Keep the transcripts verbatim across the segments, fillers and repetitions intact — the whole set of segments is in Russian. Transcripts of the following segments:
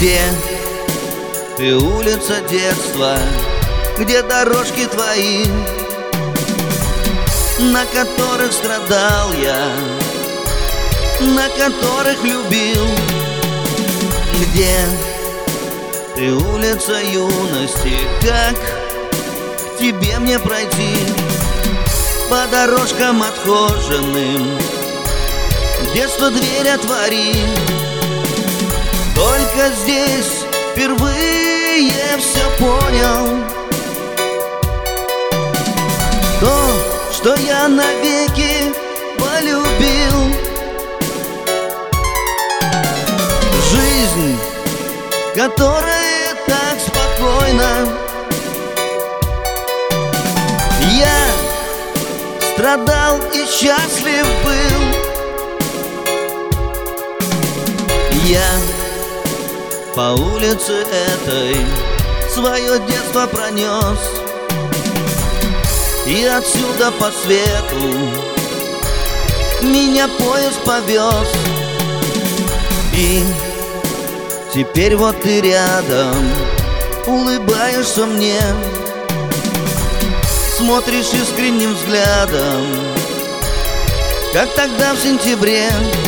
Где ты, улица детства, где дорожки твои, на которых страдал я, на которых любил? Где ты, улица юности, как к тебе мне пройти по дорожкам отхоженным? Детство дверь отвори. Только здесь впервые все понял, то, что я навеки полюбил. Жизнь, которая так спокойна. Я страдал и счастлив был. Я по улице этой свое детство пронес, и отсюда по свету меня поезд повез. И теперь вот ты рядом, улыбаешься мне, смотришь искренним взглядом, как тогда в сентябре.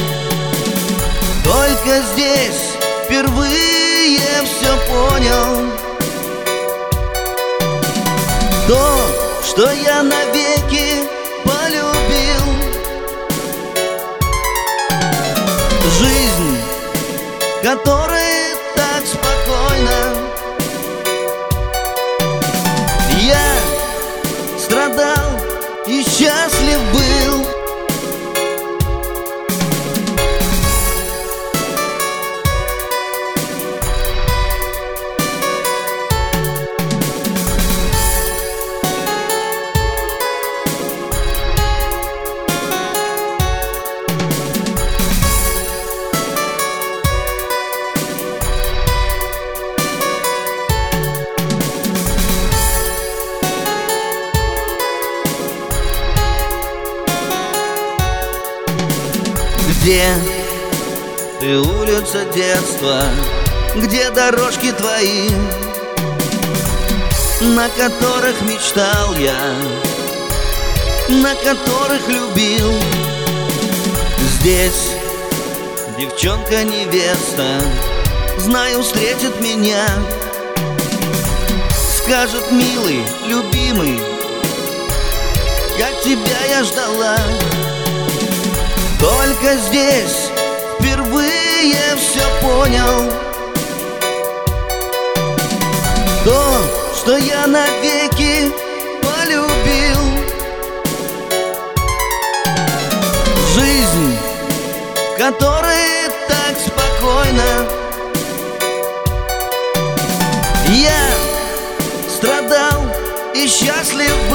Только здесь впервые все понял, то, что я навеки полюбил. Жизнь, которая так спокойна. Я страдал и счастлив был. Где ты, улица детства, где дорожки твои, на которых мечтал я, на которых любил? Здесь девчонка-невеста, знаю, встретит меня, скажет: милый, любимый, как тебя я ждала. Только здесь впервые все понял, то, что я навеки полюбил. Жизнь, которая так спокойна. Я страдал и счастлив